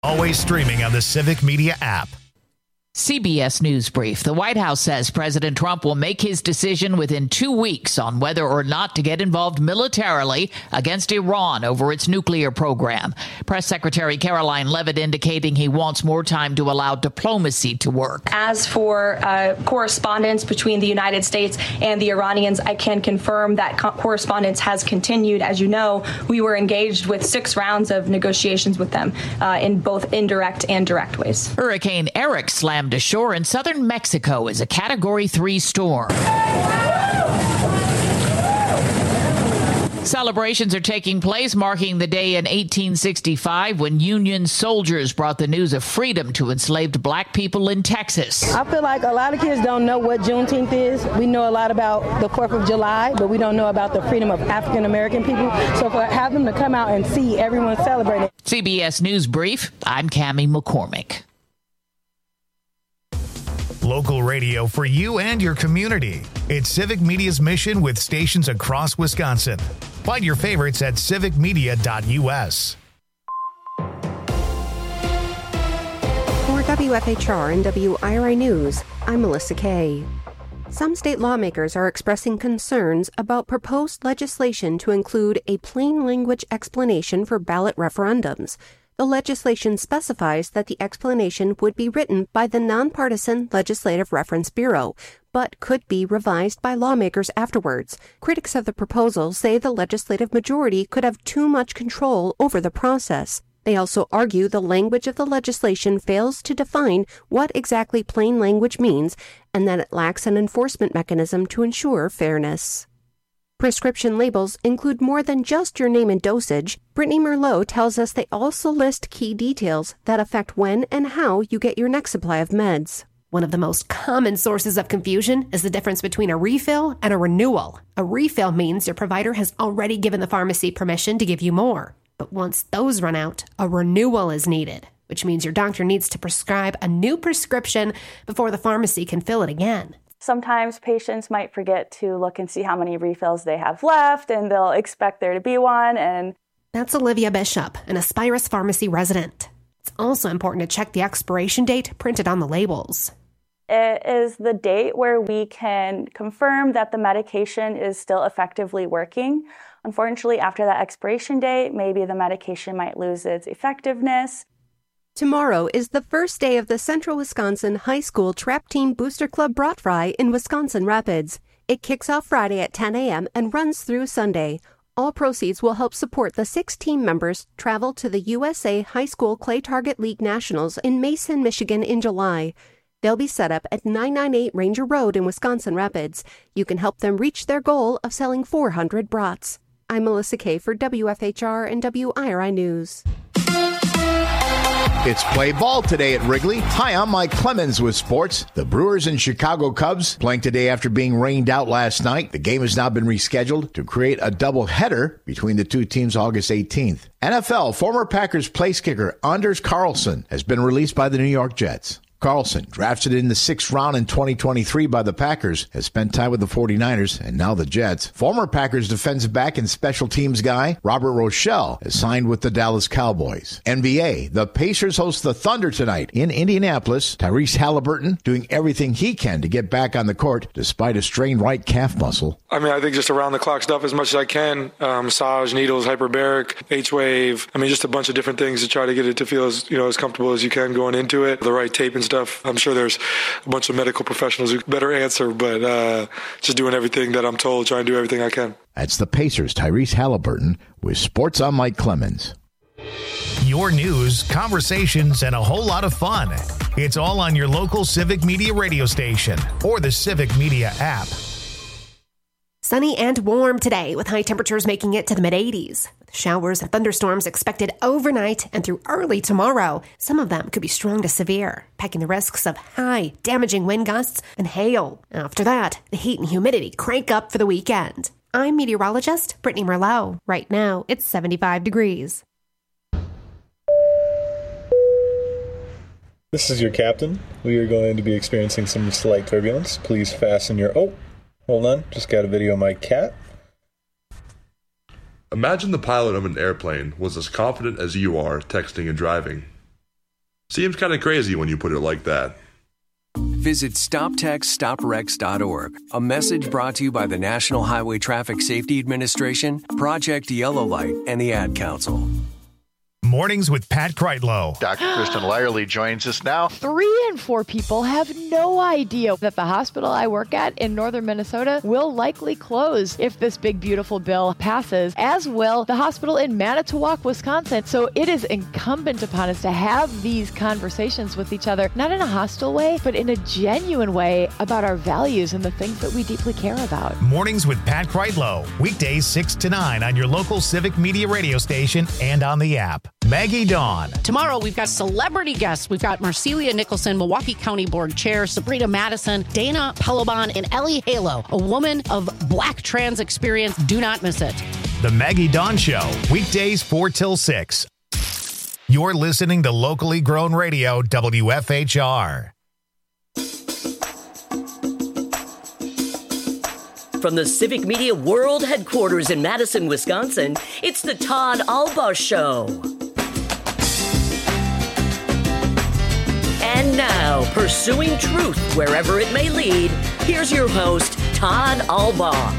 Always streaming on the Civic Media app. CBS News Brief. The White House says President Trump will make his decision within 2 weeks on whether or not to get involved militarily against Iran over its nuclear program. Press Secretary Caroline Leavitt indicating he wants more time to allow diplomacy to work. As for correspondence between the United States and the Iranians, I can confirm that correspondence has continued. As you know, we were engaged with 6 rounds of negotiations with them in both indirect and direct ways. Hurricane Eric slammed ashore in southern Mexico as a Category 3 storm. Celebrations are taking place marking the day in 1865 when Union soldiers brought the news of freedom to enslaved black people in Texas. I feel like a lot of kids don't know what Juneteenth is. We know a lot about the 4th of July, but we don't know about the freedom of African American people. So for have them to come out and see everyone celebrating. CBS News Brief, I'm Cammie McCormick. Local radio for you and your community. It's Civic Media's mission with stations across Wisconsin. Find your favorites at civicmedia.us. For WFHR and WIRI News, I'm Melissa Kay. Some state lawmakers are expressing concerns about proposed legislation to include a plain language explanation for ballot referendums. The legislation specifies that the explanation would be written by the Nonpartisan Legislative Reference Bureau, but could be revised by lawmakers afterwards. Critics of the proposal say the legislative majority could have too much control over the process. They also argue the language of the legislation fails to define what exactly plain language means and that it lacks an enforcement mechanism to ensure fairness. Prescription labels include more than just your name and dosage. Brittany Merlot tells us they also list key details that affect when and how you get your next supply of meds. One of the most common sources of confusion is the difference between a refill and a renewal. A refill means your provider has already given the pharmacy permission to give you more. But once those run out, a renewal is needed, which means your doctor needs to prescribe a new prescription before the pharmacy can fill it again. Sometimes patients might forget to look and see how many refills they have left, and they'll expect there to be one. And that's Olivia Bishop, an Aspirus Pharmacy resident. It's also important to check the expiration date printed on the labels. It is the date where we can confirm that the medication is still effectively working. Unfortunately, after that expiration date, maybe the medication might lose its effectiveness. Tomorrow is the first day of the Central Wisconsin High School Trap Team Booster Club Brat Fry in Wisconsin Rapids. It kicks off Friday at 10 a.m. and runs through Sunday. All proceeds will help support the 6 team members travel to the USA High School Clay Target League Nationals in Mason, Michigan in July. They'll be set up at 998 Ranger Road in Wisconsin Rapids. You can help them reach their goal of selling 400 brats. I'm Melissa Kay for WFHR and WIRI News. It's play ball today at Wrigley. Hi, I'm Mike Clemens with sports. The Brewers and Chicago Cubs playing today after being rained out last night. The game has now been rescheduled to create a doubleheader between the two teams August 18th. NFL, former Packers place kicker Anders Carlson has been released by the New York Jets. Carlson, drafted in the 6th round in 2023 by the Packers, has spent time with the 49ers and now the Jets. Former Packers defensive back and special teams guy Robert Rochelle has signed with the Dallas Cowboys. NBA, the Pacers host the Thunder tonight in Indianapolis. Tyrese Halliburton doing everything he can to get back on the court despite a strained right calf muscle. I think just around the clock stuff as much as I can. Massage, needles, hyperbaric, H-wave. Just a bunch of different things to try to get it to feel as comfortable as you can going into it. The right tape and stuff. I'm sure there's a bunch of medical professionals who better answer, but just doing everything that I'm told, trying to do everything I can. That's the Pacers' Tyrese Halliburton with Sports. I'm Mike Clemens. Your news, conversations, and a whole lot of fun. It's all on your local Civic Media radio station or the Civic Media app. Sunny and warm today with high temperatures making it to the mid-80s. With showers and thunderstorms expected overnight and through early tomorrow. Some of them could be strong to severe, packing the risks of high, damaging wind gusts and hail. After that, the heat and humidity crank up for the weekend. I'm meteorologist Brittany Merlot. Right now, it's 75 degrees. This is your captain. We are going to be experiencing some slight turbulence. Please fasten your... Oh, hold on. Just got a video of my cat. Imagine the pilot of an airplane was as confident as you are texting and driving. Seems kind of crazy when you put it like that. Visit StopTextStopWrecks.org. A message brought to you by the National Highway Traffic Safety Administration, Project Yellow Light, and the Ad Council. Mornings with Pat Kreitlow. Dr. Kristen Lyerly joins us now. 3 in 4 people have no idea that the hospital I work at in northern Minnesota will likely close if this big, beautiful bill passes, as will the hospital in Manitowoc, Wisconsin. So it is incumbent upon us to have these conversations with each other, not in a hostile way, but in a genuine way about our values and the things that we deeply care about. Mornings with Pat Kreitlow. Weekdays 6 to 9 on your local Civic Media radio station and on the app. Maggie Dawn. Tomorrow, we've got celebrity guests. We've got Marcelia Nicholson, Milwaukee County Board Chair, Sabrina Madison, Dana Pelobon, and Ellie Halo, a woman of Black trans experience. Do not miss it. The Maggie Dawn Show, weekdays 4 till 6. You're listening to locally grown radio, WFHR. From the Civic Media World Headquarters in Madison, Wisconsin, it's the Todd Albaugh Show. And now, pursuing truth wherever it may lead, here's your host, Todd Albaugh.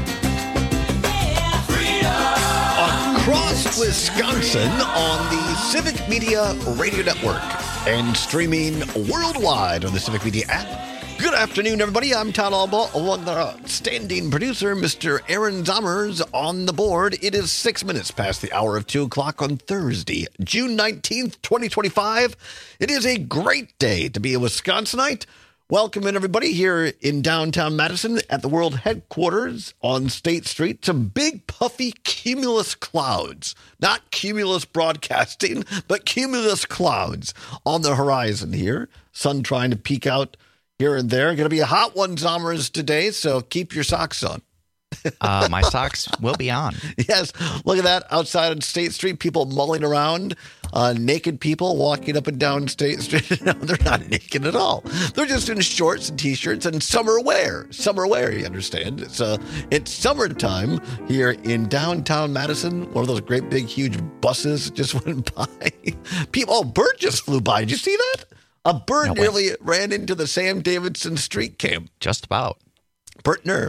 Across Wisconsin on the Civic Media Radio Network and streaming worldwide on the Civic Media app. Good afternoon, everybody. I'm Todd Albaugh, along with our standing producer, Mr. Aaron Zommers, on the board. It is 6 minutes past the hour of 2 o'clock on Thursday, June 19th, 2025. It is a great day to be a Wisconsinite. Welcome in, everybody, here in downtown Madison at the world headquarters on State Street. Some big, puffy, cumulus clouds. Not cumulus broadcasting, but cumulus clouds on the horizon here. Sun trying to peek out here and there. Going to be a hot one, Zommers, today, so keep your socks on. My socks will be on. Yes, look at that. Outside on State Street, people mulling around, naked people walking up and down State Street. No, they're not naked at all. They're just in shorts and T-shirts and summer wear. Summer wear, you understand. It's summertime here in downtown Madison. One of those great big huge buses just went by. People, a bird just flew by. Did you see that? A bird nearly ran into the Sam Davidson Street Camp. Just about. Bert Nerve.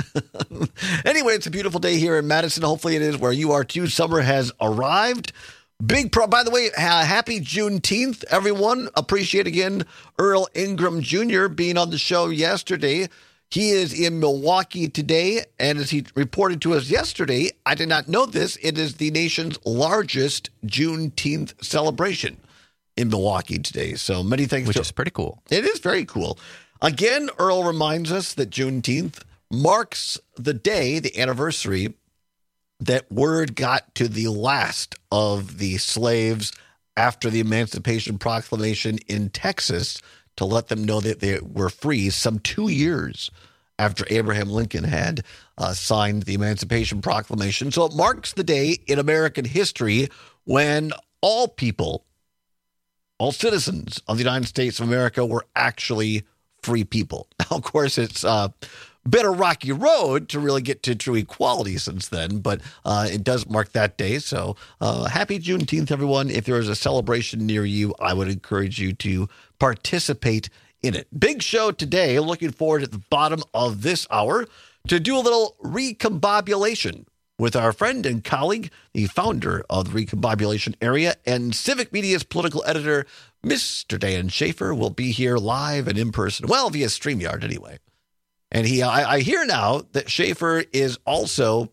Anyway, it's a beautiful day here in Madison. Hopefully it is where you are too. Summer has arrived. By the way, happy Juneteenth, everyone. Appreciate again Earl Ingram Jr. being on the show yesterday. He is in Milwaukee today, and as he reported to us yesterday, I did not know this, it is the nation's largest Juneteenth celebration in Milwaukee today. So many things. Which is pretty cool. It is very cool. Again, Earl reminds us that Juneteenth marks the day, the anniversary, that word got to the last of the slaves after the Emancipation Proclamation in Texas to let them know that they were free some 2 years after Abraham Lincoln had signed the Emancipation Proclamation. So it marks the day in American history when all people, all citizens of the United States of America were actually free people. Now, of course, it's been a rocky road to really get to true equality since then, but it does mark that day. So happy Juneteenth, everyone. If there is a celebration near you, I would encourage you to participate in it. Big show today. Looking forward at the bottom of this hour to do a little recombobulation with our friend and colleague, the founder of the Recombobulation Area and Civic Media's political editor, Mr. Dan Schaefer, will be here live and in person. Well, via StreamYard anyway. And I hear now that Schaefer is also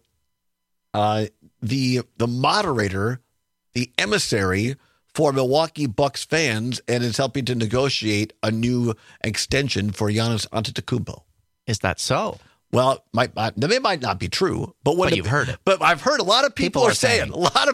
the moderator, the emissary for Milwaukee Bucks fans, and is helping to negotiate a new extension for Giannis Antetokounmpo. Is that so? Well, it might not be true, but you've heard it. But I've heard a lot of people are saying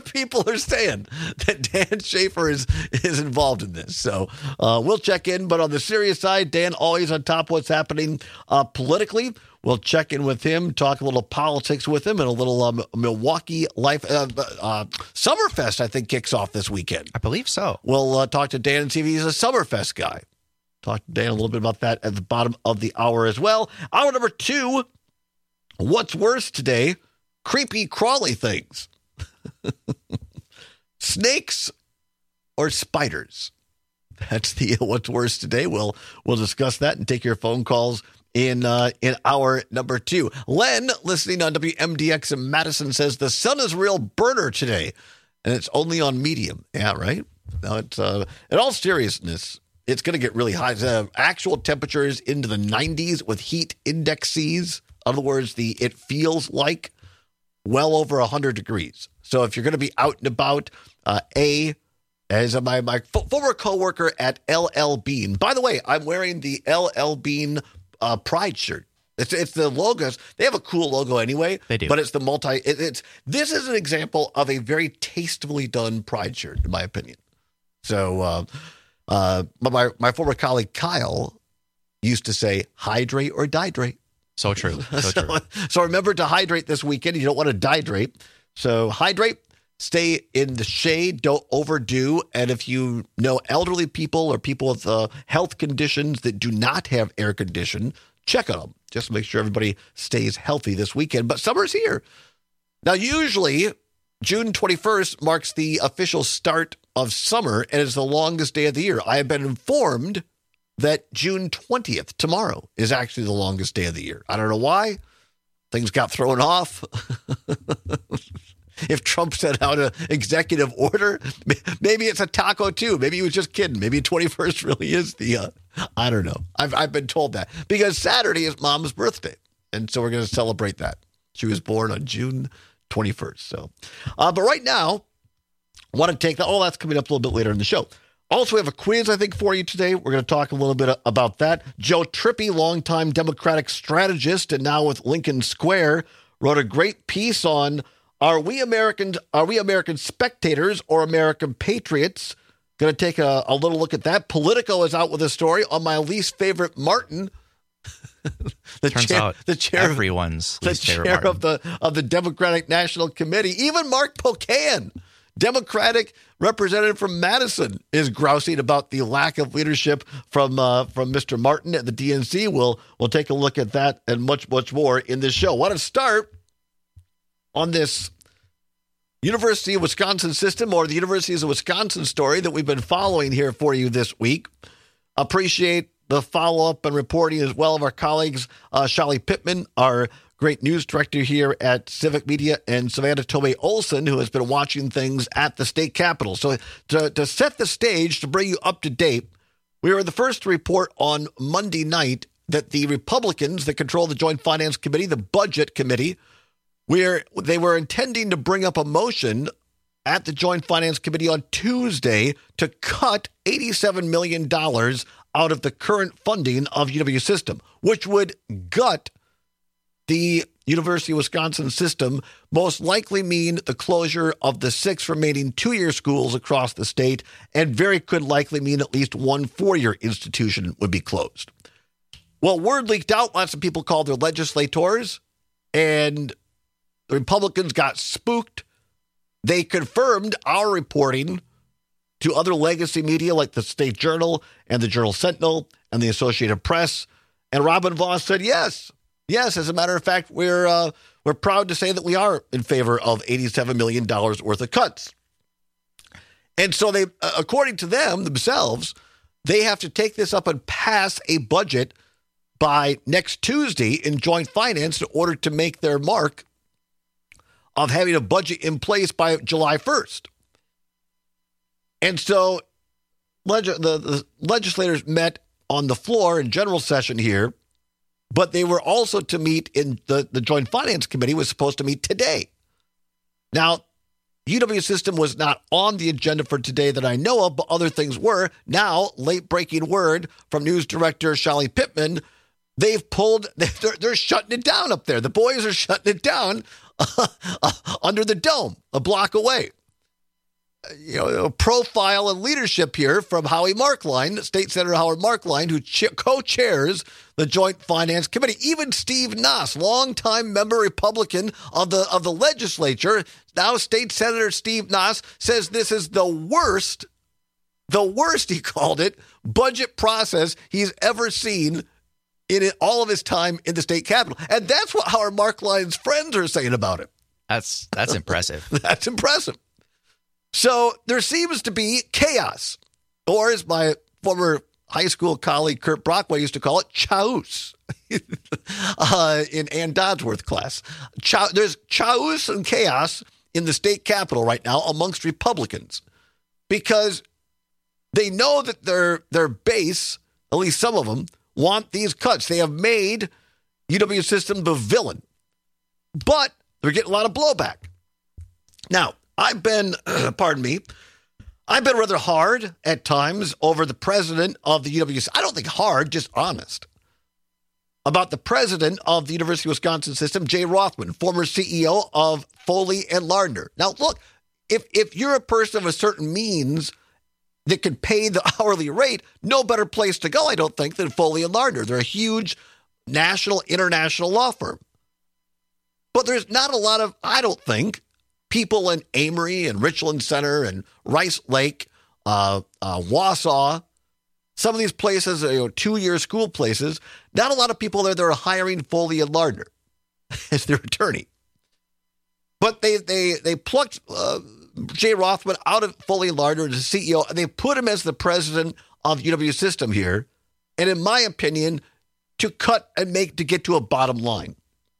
that Dan Schaefer is involved in this. So we'll check in. But on the serious side, Dan always on top of what's happening politically. We'll check in with him, talk a little politics with him, and a little Milwaukee life. Summerfest, I think, kicks off this weekend. I believe so. We'll talk to Dan and see if he's a Summerfest guy. Talk to Dan a little bit about that at the bottom of the hour as well. Hour number 2, what's worse today? Creepy, crawly things. Snakes or spiders? That's the what's worse today. We'll discuss that and take your phone calls in hour number 2. Len, listening on WMDX in Madison, says the sun is a real burner today, and it's only on medium. Yeah, right? Now, it's in all seriousness, it's going to get really high. Actual temperatures into the 90s with heat indexes. In other words, it feels like well over 100 degrees. So if you're going to be out and about, as my former coworker at LL Bean. By the way, I'm wearing the LL Bean Pride shirt. It's the logos. They have a cool logo anyway. They do, but it's the this is an example of a very tastefully done Pride shirt, in my opinion. So, my former colleague Kyle used to say, "Hydrate or dihydrate." So true. So true. So remember to hydrate this weekend. You don't want to dihydrate. So hydrate. Stay in the shade. Don't overdo. And if you know elderly people or people with health conditions that do not have air conditioning, check on them. Just make sure everybody stays healthy this weekend. But summer's here. Now, usually, June 21st marks the official start of summer and is the longest day of the year. I have been informed that June 20th, tomorrow, is actually the longest day of the year. I don't know why. Things got thrown off. If Trump sent out an executive order, maybe it's a taco too. Maybe he was just kidding. Maybe 21st really is the, I don't know. I've been told that because Saturday is Mom's birthday. And so we're going to celebrate that. She was born on June 21st. So, but right now, I want to take that. Oh, that's coming up a little bit later in the show. Also, we have a quiz, I think, for you today. We're going to talk a little bit about that. Joe Trippi, longtime Democratic strategist and now with Lincoln Square, wrote a great piece on Are we American spectators or American patriots? Going to take a little look at that. Politico is out with a story on my least favorite Martin. Turns out everyone's least favorite Martin. of the Democratic National Committee. Even Mark Pocan, Democratic representative from Madison, is grousing about the lack of leadership from Mr. Martin at the DNC. We'll take a look at that and much more in this show. I want to start on this University of Wisconsin system, or the Universities of Wisconsin story that we've been following here for you this week. Appreciate the follow-up and reporting as well of our colleagues, Shali Pittman, our great news director here at Civic Media, and Savannah Tomei Olson, who has been watching things at the state capitol. So to set the stage, to bring you up to date, we were the first to report on Monday night that the Republicans that control the Joint Finance Committee, the Budget Committee, where they were intending to bring up a motion at the Joint Finance Committee on Tuesday to cut $87 million out of the current funding of UW system, which would gut the University of Wisconsin system, most likely mean the closure of the 6 remaining 2-year schools across the state, and very could likely mean at least one 4-year institution would be closed. Well, word leaked out, lots of people called their legislators, and the Republicans got spooked. They confirmed our reporting to other legacy media like the State Journal and the Journal Sentinel and the Associated Press. And Robin Vos said, yes, as a matter of fact, we're proud to say that we are in favor of $87 million worth of cuts. And so they, according to them themselves, they have to take this up and pass a budget by next Tuesday in joint finance in order to make their mark of having a budget in place by July 1st. And so the legislators met on the floor in general session here, but they were also to meet in the Joint Finance Committee was supposed to meet today. Now, UW system was not on the agenda for today that I know of, but other things were. Now, late-breaking word from news director Shali Pittman, they're shutting it down up there. The boys are shutting it down under the dome, a block away. A profile and leadership here from Howie Markline, State Senator Howard Markline, who co-chairs the Joint Finance Committee. Even Steve Nass, longtime member Republican of the legislature, now State Senator Steve Nass, says this is the worst, he called it, budget process he's ever seen in all of his time in the state capitol. And that's what Howard Markline's friends are saying about it. That's impressive. That's impressive. So there seems to be chaos, or as my former high school colleague Kurt Brockway used to call it chaos in Ann Dodsworth class. There's chaos and chaos in the state capitol right now amongst Republicans because they know that their base, at least some of them, want these cuts. They have made UW System the villain, but they're getting a lot of blowback. Now, I've been rather hard at times over the president of the UW. I don't think hard, just honest. About the president of the University of Wisconsin System, Jay Rothman, former CEO of Foley and Lardner. Now, look, if you're a person of a certain means that could pay the hourly rate, no better place to go, I don't think, than Foley and Lardner. They're a huge national, international law firm. But there's not a lot of, I don't think, people in Amory and Richland Center and Rice Lake, Wausau, some of these places, 2-year school places, not a lot of people there that are hiring Foley and Lardner as their attorney. But they plucked Jay Rothman out of Foley and Lardner as CEO, and they put him as the president of UW System here. And in my opinion, to cut and to get to a bottom line.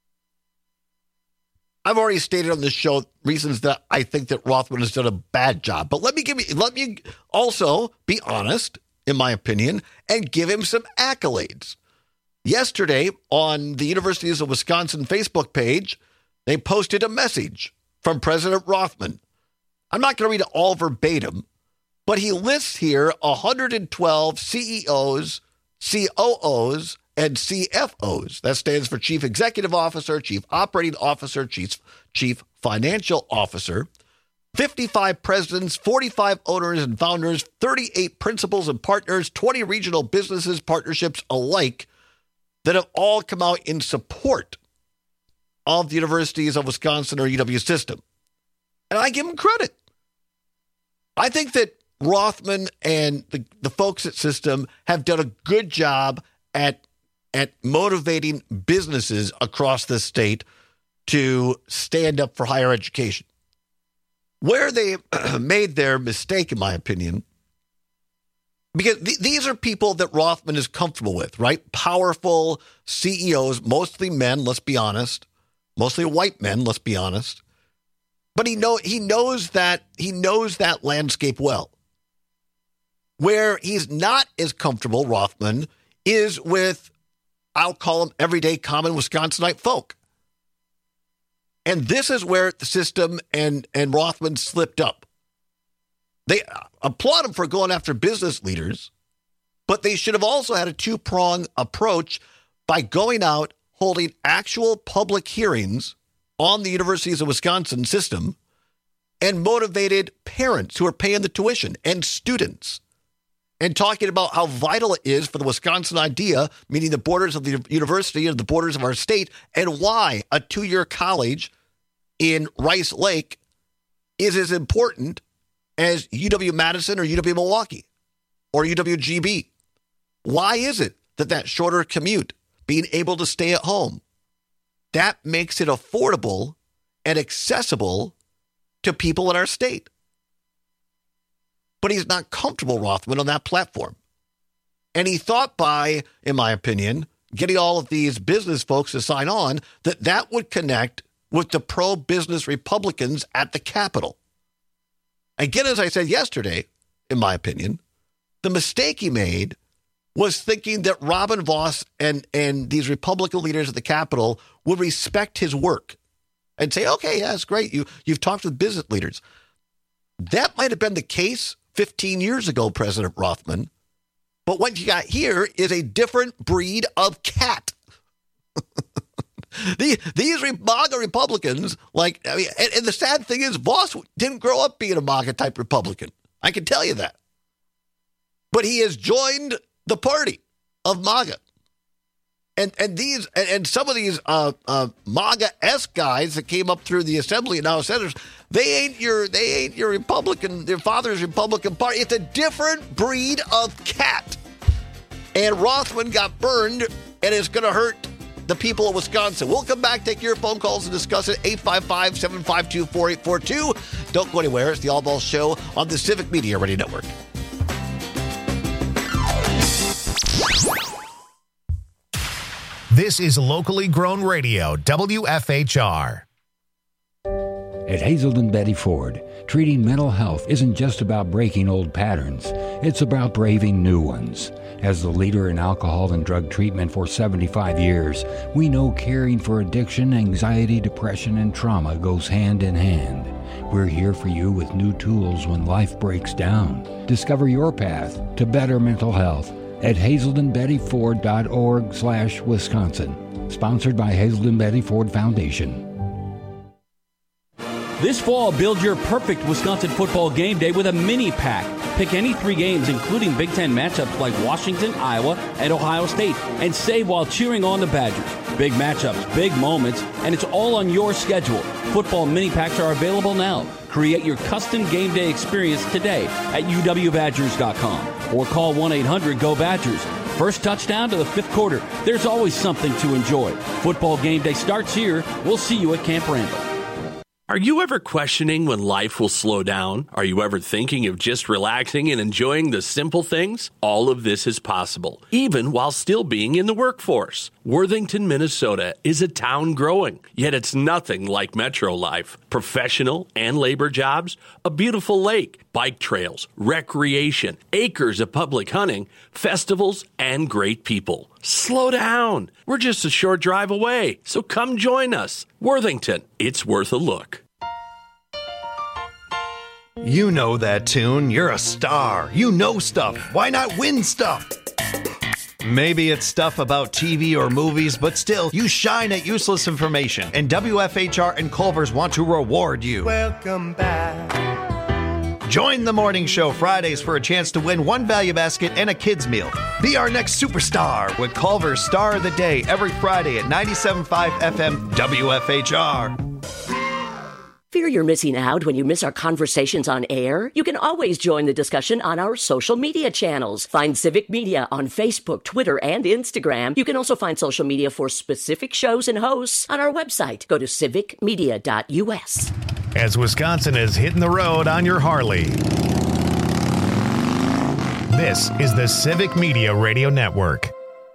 I've already stated on this show reasons that I think that Rothman has done a bad job. But let me also be honest, in my opinion, and give him some accolades. Yesterday, on the Universities of Wisconsin Facebook page, they posted a message from President Rothman. I'm not going to read it all verbatim, but he lists here 112 CEOs, COOs, and CFOs. That stands for Chief Executive Officer, Chief Operating Officer, Chief Financial Officer, 55 presidents, 45 owners and founders, 38 principals and partners, 20 regional businesses, partnerships alike that have all come out in support of the Universities of Wisconsin or UW System. And I give them credit. I think that Rothman and the folks at System have done a good job at motivating businesses across the state to stand up for higher education. Where they made their mistake, in my opinion, because these are people that Rothman is comfortable with, right? Powerful CEOs, mostly men, let's be honest. Mostly white men, let's be honest. But he knows that landscape well. Where he's not as comfortable, Rothman, is with, I'll call them everyday common Wisconsinite folk. And this is where the System and Rothman slipped up. They applaud him for going after business leaders, but they should have also had a two-pronged approach by going out, holding actual public hearings on the Universities of Wisconsin System and motivated parents who are paying the tuition and students and talking about how vital it is for the Wisconsin idea, meaning the borders of the university and the borders of our state, and why a 2-year college in Rice Lake is as important as UW-Madison or UW-Milwaukee or UW-GB. Why is it that shorter commute, being able to stay at home, that makes it affordable and accessible to people in our state? But he's not comfortable, Rothman, on that platform. And he thought by, in my opinion, getting all of these business folks to sign on, that would connect with the pro-business Republicans at the Capitol. Again, as I said yesterday, in my opinion, the mistake he made was thinking that Robin Vos and these Republican leaders at the Capitol would respect his work and say, okay, yeah, it's great. You've talked with business leaders. That might have been the case 15 years ago, President Rothman. But what you got here is a different breed of cat. These MAGA Republicans, and the sad thing is, Vos didn't grow up being a MAGA-type Republican. I can tell you that. But he has joined the party of MAGA. And some of these MAGA-esque guys that came up through the assembly and now senators, they ain't your Republican, their father's Republican party. It's a different breed of cat. And Rothman got burned, and it's going to hurt the people of Wisconsin. We'll come back, take your phone calls and discuss it. 855-752-4842. Don't go anywhere. It's the All Balls Show on the Civic Media Radio Network. This is locally grown radio, WFHR. At Hazelden Betty Ford, treating mental health isn't just about breaking old patterns. It's about braving new ones. As the leader in alcohol and drug treatment for 75 years, we know caring for addiction, anxiety, depression, and trauma goes hand in hand. We're here for you with new tools when life breaks down. Discover your path to better mental health at hazeldenbettyford.org/Wisconsin. Sponsored by Hazelden Betty Ford Foundation. This fall, build your perfect Wisconsin football game day with a mini pack. Pick any 3 games, including Big Ten matchups like Washington, Iowa, and Ohio State, and save while cheering on the Badgers. Big matchups, big moments, and it's all on your schedule. Football mini packs are available now. Create your custom game day experience today at uwbadgers.com or call 1-800-GO-BADGERS. First touchdown to the 5th quarter. There's always something to enjoy. Football game day starts here. We'll see you at Camp Randall. Are you ever questioning when life will slow down? Are you ever thinking of just relaxing and enjoying the simple things? All of this is possible, even while still being in the workforce. Worthington, Minnesota is a town growing, yet it's nothing like metro life. Professional and labor jobs, a beautiful lake, bike trails, recreation, acres of public hunting, festivals, and great people. Slow down. We're just a short drive away, so come join us. Worthington, it's worth a look. You know that tune. You're a star. You know stuff. Why not win stuff? Maybe it's stuff about TV or movies, but still, you shine at useless information, and WFHR and Culver's want to reward you. Welcome back. Join the morning show Fridays for a chance to win 1 value basket and a kids meal. Be our next superstar with Culver's Star of the Day every Friday at 97.5 FM WFHR. Fear you're missing out when you miss our conversations on air? You can always join the discussion on our social media channels. Find Civic Media on Facebook, Twitter, and Instagram. You can also find social media for specific shows and hosts on our website. Go to civicmedia.us. As Wisconsin is hitting the road on your Harley. This is the Civic Media Radio Network.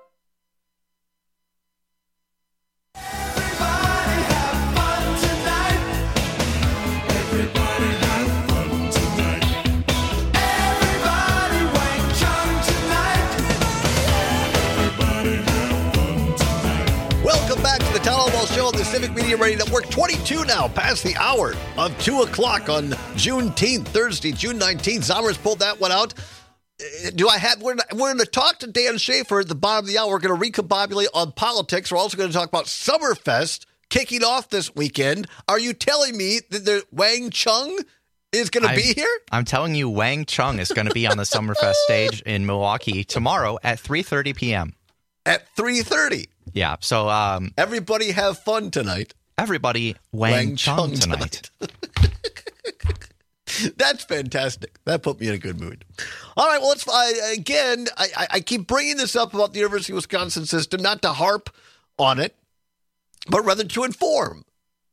Show on the Civic Media Radio Network. 22 now, past the hour of 2 o'clock on Juneteenth, Thursday, June 19th. Zomers pulled that one out. We're going to talk to Dan Schaefer at the bottom of the hour. We're going to recombobulate on politics. We're also going to talk about Summerfest kicking off this weekend. Are you telling me that the Wang Chung is going to be here? I'm telling you, Wang Chung is going to be on the Summerfest stage in Milwaukee tomorrow at 3:30 p.m. At 3:30? Yeah, so everybody have fun tonight. Everybody Wang Chung tonight. That's fantastic. That put me in a good mood. All right, well, I keep bringing this up about the University of Wisconsin system, not to harp on it, but rather to inform.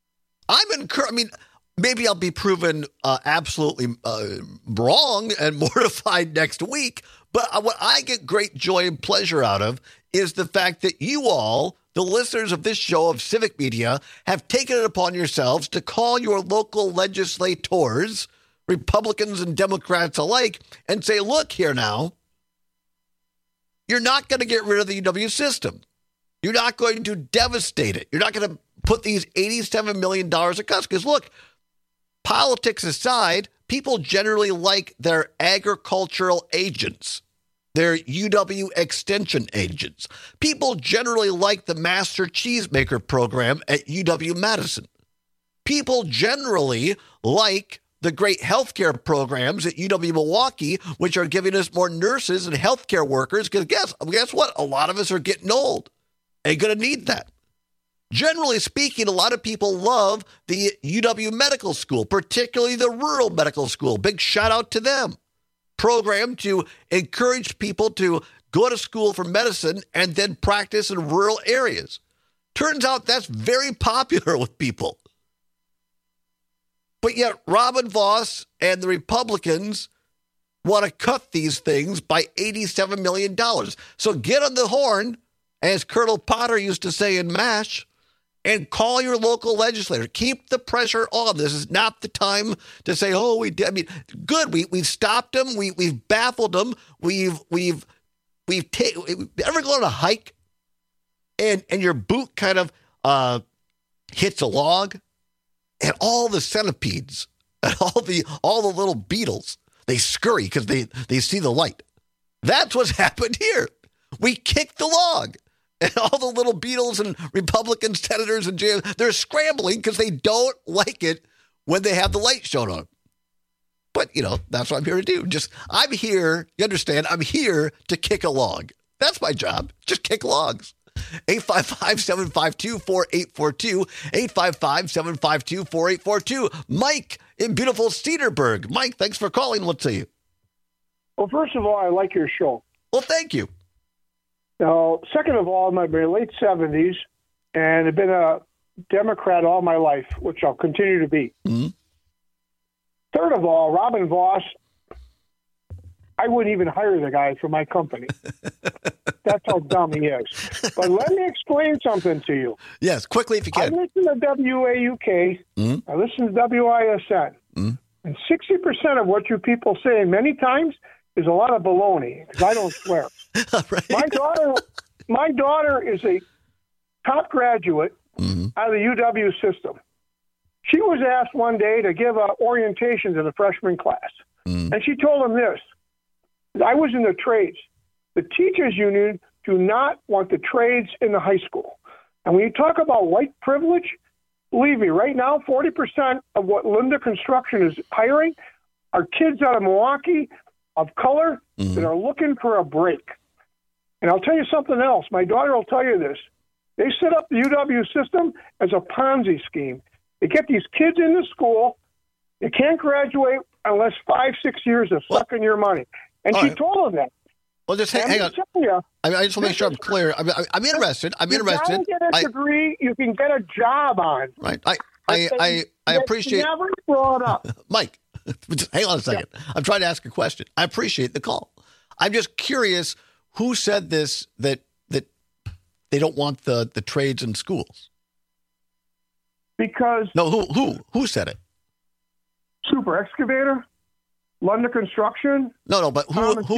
Maybe I'll be proven absolutely wrong and mortified next week, but what I get great joy and pleasure out of is the fact that you all, the listeners of this show of Civic Media, have taken it upon yourselves to call your local legislators, Republicans and Democrats alike, and say, look here now, you're not going to get rid of the UW system. You're not going to devastate it. You're not going to put these $87 million at cost. Because look, politics aside, people generally like their agricultural agents. They're UW extension agents. People generally like the Master Cheesemaker program at UW-Madison. People generally like the great healthcare programs at UW-Milwaukee, which are giving us more nurses and healthcare workers. Because guess what? A lot of us are getting old. Ain't going to need that. Generally speaking, a lot of people love the UW Medical School, particularly the rural medical school. Big shout out to them. Program to encourage people to go to school for medicine and then practice in rural areas. Turns out that's very popular with people. But yet Robin Vos and the Republicans want to cut these things by $87 million. So get on the horn as Colonel Potter used to say in MASH, and call your local legislator. Keep the pressure on. This is not the time to say, "Oh, we did." I mean, good. We've stopped them. We've baffled them. We've ever gone on a hike, and your boot kind of hits a log, and all the centipedes and all the little beetles, they scurry because they see the light. That's what's happened here. We kicked the log. And all the little beetles and Republican senators and they're scrambling because they don't like it when they have the light shown on. But, that's what I'm here to do. I'm here, you understand, I'm here to kick a log. That's my job. Just kick logs. 855-752-4842. 855-752-4842. Mike in beautiful Cedarburg. Mike, thanks for calling. What say you? Well, first of all, I like your show. Well, thank you. Now, second of all, I'm in my late 70s, and I've been a Democrat all my life, which I'll continue to be. Mm-hmm. Third of all, Robin Voss, I wouldn't even hire the guy for my company. That's how dumb he is. But let me explain something to you. Yes, quickly if you can. I listen to WAUK. Mm-hmm. I listen to WISN. Mm-hmm. And 60% of what you people say many times is a lot of baloney, because I don't swear. Right. My daughter is a top graduate out of the UW system. She was asked one day to give an orientation to the freshman class. And she told them this. I was in the trades. The teachers union do not want the trades in the high school. And when you talk about white privilege, believe me, right now, 40% of what Linda Construction is hiring are kids out of Milwaukee of color that are looking for a break. And I'll tell you something else. My daughter will tell you this. They set up the UW system as a Ponzi scheme. They get these kids into school. They can't graduate unless 5-6 years of sucking your money. And she told them that. Well, just hang on. I just want to make sure I'm clear. I'm interested. You can get a degree you can get a job on. Right. I appreciate. Never brought up. Mike, just hang on a second. Yeah. I'm trying to ask a question. I appreciate the call. I'm just curious who said this, that they don't want the trades in schools. Because who said it? Super Excavator, London Construction. No, but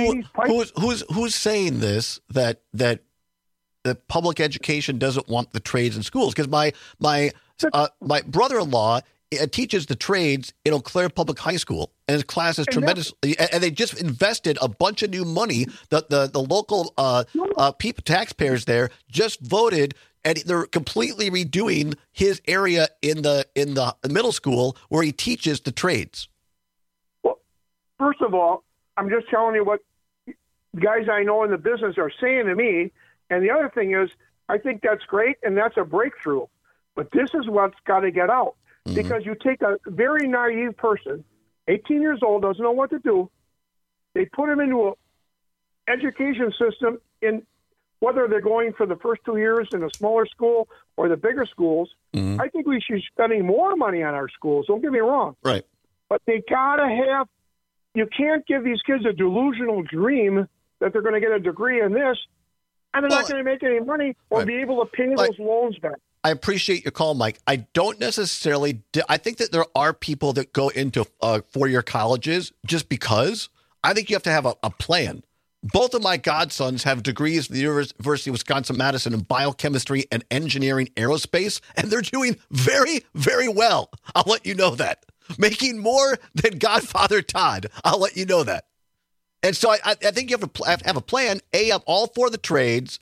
who's saying this, that the public education doesn't want the trades in schools? Because my brother-in-law teaches the trades in Eau Claire Public High School, and his class is tremendous. And they just invested a bunch of new money. The local taxpayers there just voted, and they're completely redoing his area in the middle school where he teaches the trades. Well, first of all, I'm just telling you what guys I know in the business are saying to me. And the other thing is, I think that's great, and that's a breakthrough. But this is what's got to get out. Because you take a very naive person, 18 years old, doesn't know what to do. They put him into an education system, in whether they're going for the first 2 years in a smaller school or the bigger schools. I think we should be spending more money on our schools. Don't get me wrong. Right. But they got to have – you can't give these kids a delusional dream that they're going to get a degree in this, and they're not going to make any money or be able to pay those loans back. I appreciate your call, Mike. I don't necessarily I think that there are people that go into four-year colleges just because. I think you have to have a plan. Both of my godsons have degrees from the University of Wisconsin-Madison in biochemistry and engineering aerospace, and they're doing very, very well. I'll let you know that. Making more than Godfather Todd. I'll let you know that. And so I think you have to have a plan. A, of all four of the trades,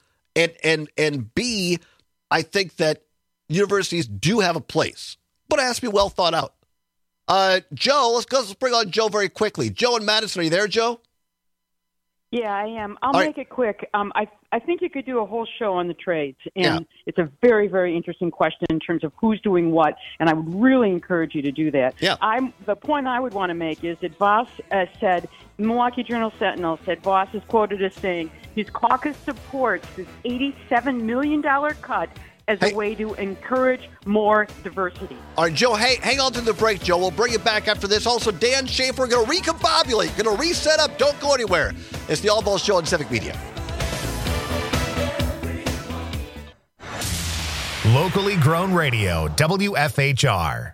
and B, I think that universities do have a place, but it has to be well thought out. Joe, let's bring on Joe very quickly. Joe in Madison, are you there, Joe? Yeah, I am. I'll make it quick. I think you could do a whole show on the trades, and it's a very, very interesting question in terms of who's doing what, and I would really encourage you to do that. Yeah. The point I would want to make is that Voss said, Milwaukee Journal-Sentinel said Voss is quoted as saying his caucus supports this $87 million cut as a way to encourage more diversity. All right, Joe, hang on to the break, Joe. We'll bring you back after this. Also, Dan Schaefer, going to recombobulate, going to reset up. Don't go anywhere. It's the All Balls Show on Civic Media. Locally grown radio, WFHR.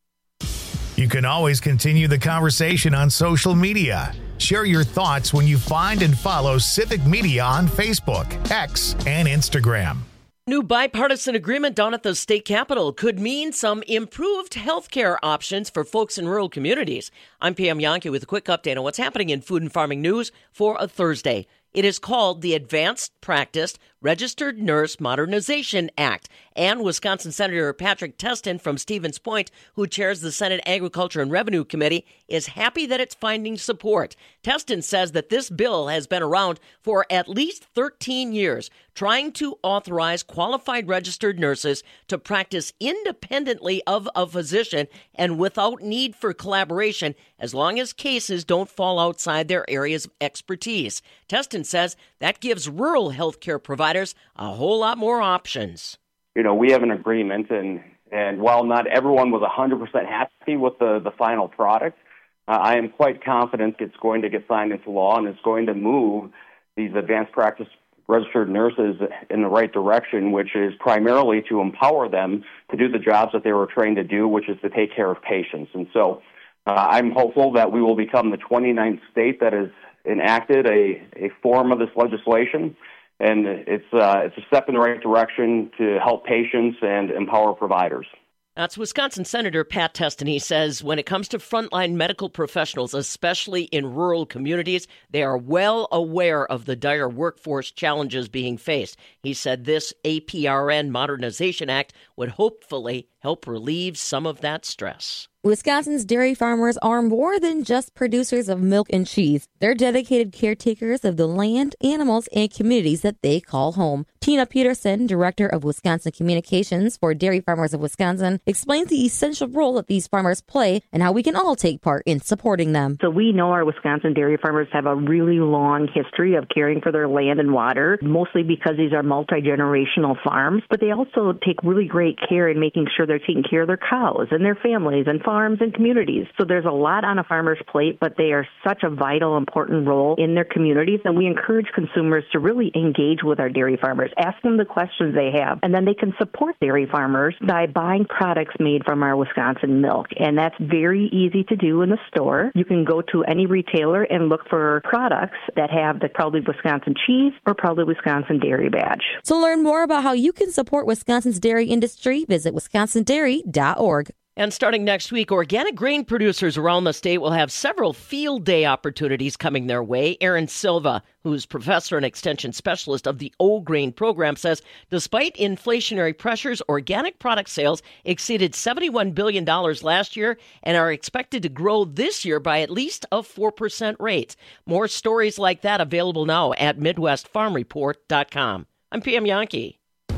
You can always continue the conversation on social media. Share your thoughts when you find and follow Civic Media on Facebook, X, and Instagram. New bipartisan agreement down at the state capitol could mean some improved health care options for folks in rural communities. I'm Pam Yankee with a quick update on what's happening in food and farming news for a Thursday. It is called the Advanced Practice Registered Nurse Modernization Act. And Wisconsin Senator Patrick Testin from Stevens Point, who chairs the Senate Agriculture and Revenue Committee, is happy that it's finding support. Testin says that this bill has been around for at least 13 years, trying to authorize qualified registered nurses to practice independently of a physician and without need for collaboration, as long as cases don't fall outside their areas of expertise. Testin says that gives rural healthcare providers a whole lot more options. You know, we have an agreement, and while not everyone was 100% happy with the final product, I am quite confident it's going to get signed into law, and it's going to move these advanced practice registered nurses in the right direction, which is primarily to empower them to do the jobs that they were trained to do, which is to take care of patients. And so I'm hopeful that we will become the 29th state that has enacted a form of this legislation. And it's a step in the right direction to help patients and empower providers. That's Wisconsin Senator Pat Testin. He says when it comes to frontline medical professionals, especially in rural communities, they are well aware of the dire workforce challenges being faced. He said this APRN Modernization Act would hopefully help relieve some of that stress. Wisconsin's dairy farmers are more than just producers of milk and cheese. They're dedicated caretakers of the land, animals, and communities that they call home. Tina Peterson, Director of Wisconsin Communications for Dairy Farmers of Wisconsin, explains the essential role that these farmers play and how we can all take part in supporting them. So we know our Wisconsin dairy farmers have a really long history of caring for their land and water, mostly because these are multi-generational farms, but they also take really great care in making sure they're taking care of their cows and their families and farms and communities. So there's a lot on a farmer's plate, but they are such a vital, important role in their communities, and we encourage consumers to really engage with our dairy farmers, ask them the questions they have, and then they can support dairy farmers by buying products made from our Wisconsin milk, and that's very easy to do in the store. You can go to any retailer and look for products that have the Proudly Wisconsin cheese or Proudly Wisconsin dairy badge. To learn more about how you can support Wisconsin's dairy industry, visit wisconsindairy.org. And starting next week, organic grain producers around the state will have several field day opportunities coming their way. Aaron Silva, who's professor and extension specialist of the O-Grain program, says despite inflationary pressures, organic product sales exceeded $71 billion last year and are expected to grow this year by at least a 4% rate. More stories like that available now at MidwestFarmReport.com. I'm Pam Yankee.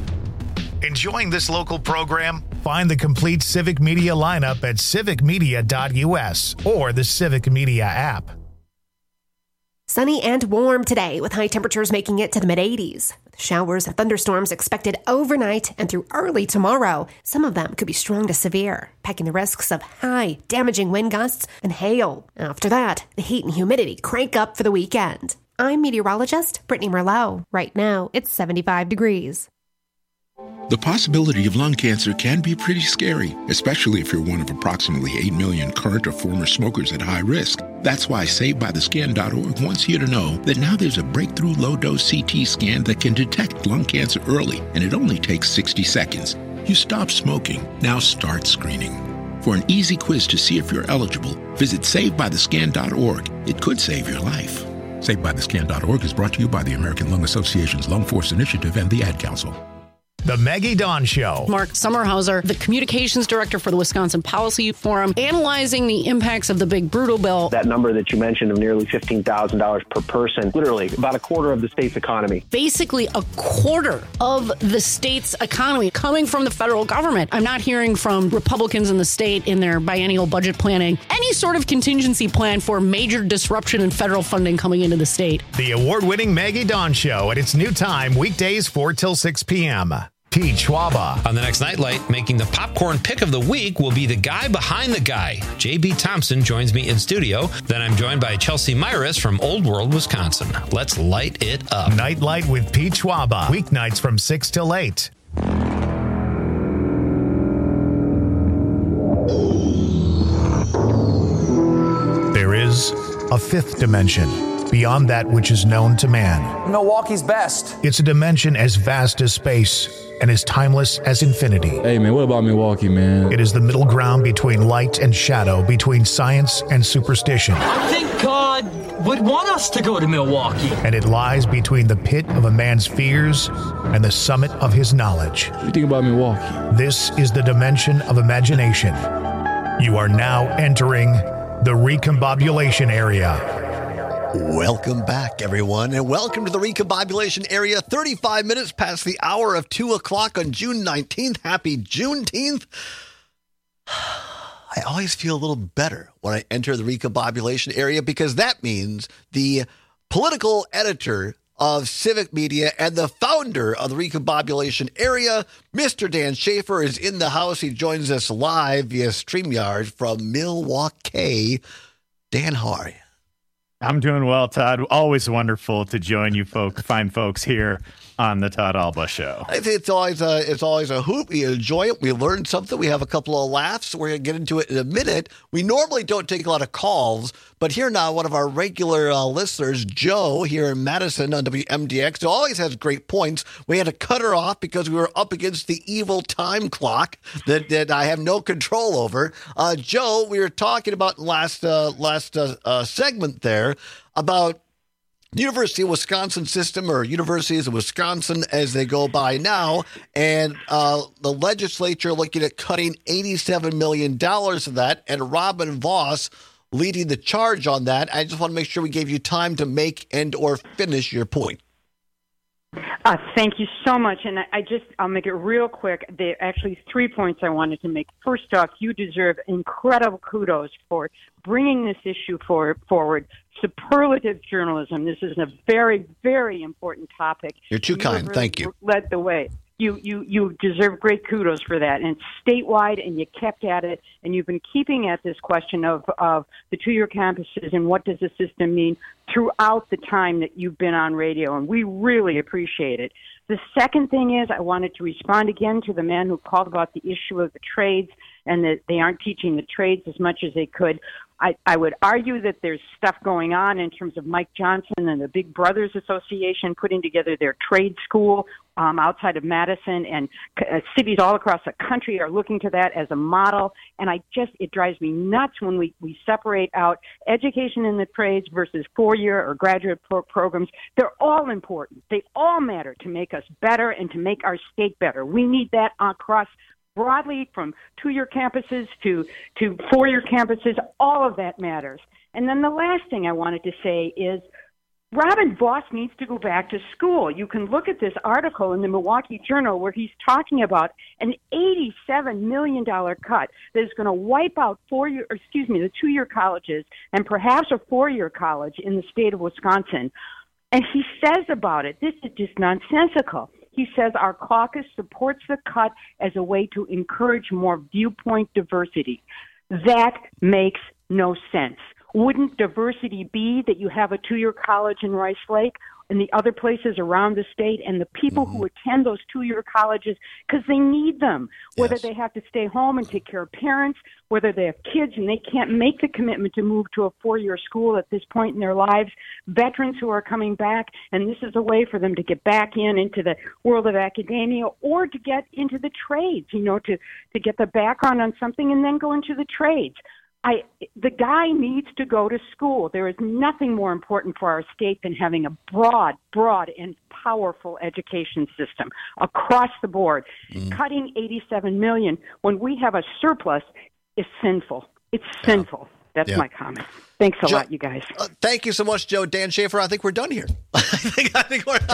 Enjoying this local program? Find the complete Civic Media lineup at civicmedia.us or the Civic Media app. Sunny and warm today with high temperatures making it to the mid-80s. With showers and thunderstorms expected overnight and through early tomorrow. Some of them could be strong to severe, packing the risks of high, damaging wind gusts and hail. After that, the heat and humidity crank up for the weekend. I'm meteorologist Brittany Merlot. Right now, it's 75 degrees. The possibility of lung cancer can be pretty scary, especially if you're one of approximately 8 million current or former smokers at high risk. That's why SaveByTheScan.org wants you to know that now there's a breakthrough low-dose CT scan that can detect lung cancer early, and it only takes 60 seconds. You stop smoking, now start screening. For an easy quiz to see if you're eligible, visit SaveByTheScan.org. It could save your life. SaveByTheScan.org is brought to you by the American Lung Association's Lung Force Initiative and the Ad Council. The Maggie Dawn Show. Mark Sommerhauser, the communications director for the Wisconsin Policy Forum, analyzing the impacts of the big brutal bill. That number that you mentioned of nearly $15,000 per person, literally about a quarter of the state's economy. Basically a quarter of the state's economy coming from the federal government. I'm not hearing from Republicans in the state in their biennial budget planning any sort of contingency plan for major disruption in federal funding coming into the state. The award-winning Maggie Dawn Show at its new time, weekdays 4 till 6 p.m. Pete Schwaba. On the next Nightlight, making the popcorn pick of the week will be the guy behind the guy. J.B. Thompson joins me in studio. Then I'm joined by Chelsea Myris from Old World, Wisconsin. Let's light it up. Nightlight with Pete Schwaba. Weeknights from 6 till 8. a fifth dimension, beyond that which is known to man. Milwaukee's best. It's a dimension as vast as space and as timeless as infinity. Hey, man, what about Milwaukee, man? It is the middle ground between light and shadow, between science and superstition. I think God would want us to go to Milwaukee. And it lies between the pit of a man's fears and the summit of his knowledge. What do you think about Milwaukee? This is the dimension of imagination. You are now entering the recombobulation area. Welcome back, everyone, and welcome to the recombobulation area. 35 minutes past the hour of 2 o'clock on June 19th. Happy Juneteenth. I always feel a little better when I enter the recombobulation area because that means the political editor of Civic Media and the founder of the recombobulation area, Mr. Dan Schaefer, is in the house. He joins us live via StreamYard from Milwaukee. Dan, how are you? I'm doing well, Todd. Always wonderful to join you fine folks here on the Todd Alba Show. It's always a hoot. We enjoy it. We learn something. We have a couple of laughs. We're going to get into it in a minute. We normally don't take a lot of calls, but here now, one of our regular listeners, Joe, here in Madison on WMDX, who always has great points. We had to cut her off because we were up against the evil time clock that I have no control over. Joe, we were talking about last segment there about University of Wisconsin system, or universities of Wisconsin as they go by now, and the legislature looking at cutting $87 million of that, and Robin Vos leading the charge on that. I just want to make sure we gave you time to make and or finish your point. Thank you so much. And I'll make it real quick. There are actually 3 points I wanted to make. First off, you deserve incredible kudos for bringing this issue forward. Superlative journalism. This is a very, very important topic. You're too kind. Thank you. Led the way. You deserve great kudos for that. And it's statewide, and you kept at it, and you've been keeping at this question of the two-year campuses and what does the system mean throughout the time that you've been on radio, and we really appreciate it. The second thing is I wanted to respond again to the man who called about the issue of the trades and that they aren't teaching the trades as much as they could. I would argue that there's stuff going on in terms of Mike Johnson and the Big Brothers Association putting together their trade school outside of Madison, and cities all across the country are looking to that as a model. And it drives me nuts when we separate out education in the trades versus four-year or graduate programs. They're all important. They all matter to make us better and to make our state better. We need that across broadly, from two-year campuses to four-year campuses. All of that matters. And then the last thing I wanted to say is Robin Vos needs to go back to school. You can look at this article in the Milwaukee Journal where he's talking about an $87 million cut that is going to wipe out the two-year colleges and perhaps a four-year college in the state of Wisconsin. And he says about it, this is just nonsensical. He says our caucus supports the cut as a way to encourage more viewpoint diversity. That makes no sense. Wouldn't diversity be that you have a two-year college in Rice Lake and the other places around the state, and the people who attend those two-year colleges, because they need them, whether they have to stay home and take care of parents, whether they have kids and they can't make the commitment to move to a four-year school at this point in their lives, veterans who are coming back, and this is a way for them to get back into the world of academia or to get into the trades, to get the background on something and then go into the trades. The guy needs to go to school. There is nothing more important for our state than having a broad and powerful education system across the board. Cutting $87 million when we have a surplus is sinful. It's sinful. That's my comment. Thanks a lot, you guys. Thank you so much, Joe. Dan Schaefer, I think we're done here. I think we're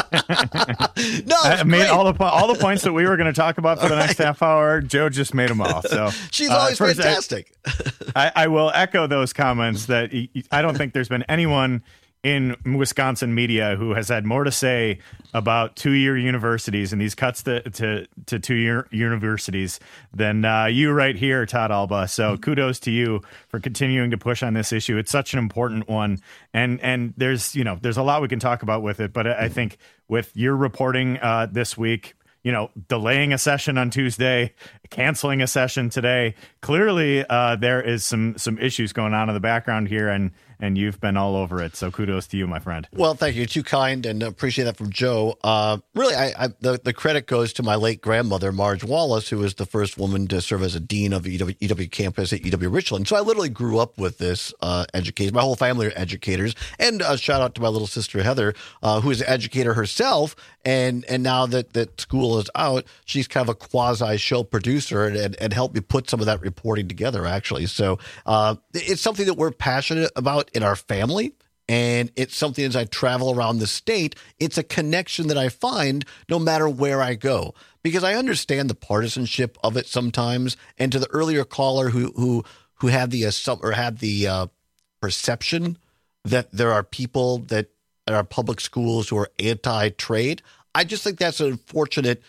No, I made all the points that we were going to talk about for the next half hour. Joe just made them all. So she's always fantastic. I will echo those comments that I don't think there's been anyone in Wisconsin media who has had more to say about two-year universities and these cuts to two-year universities than you right here, Todd Alba. So kudos to you for continuing to push on this issue. It's such an important one, and there's a lot we can talk about with it. But I think with your reporting this week, delaying a session on Tuesday, canceling a session today, clearly there is some issues going on in the background here, and and you've been all over it. So kudos to you, my friend. Well, thank you. You're too kind, and appreciate that from Joe. Really, the credit goes to my late grandmother, Marge Wallace, who was the first woman to serve as a dean of the EW campus at EW Richland. So I literally grew up with this education. My whole family are educators. And a shout out to my little sister, Heather, who is an educator herself. And now that school is out, she's kind of a quasi show producer and helped me put some of that reporting together, actually. So it's something that we're passionate about in our family. And it's something as I travel around the state, it's a connection that I find no matter where I go, because I understand the partisanship of it sometimes. And to the earlier caller who had the perception that there are people that at our public schools who are anti-trade, I just think that's an unfortunate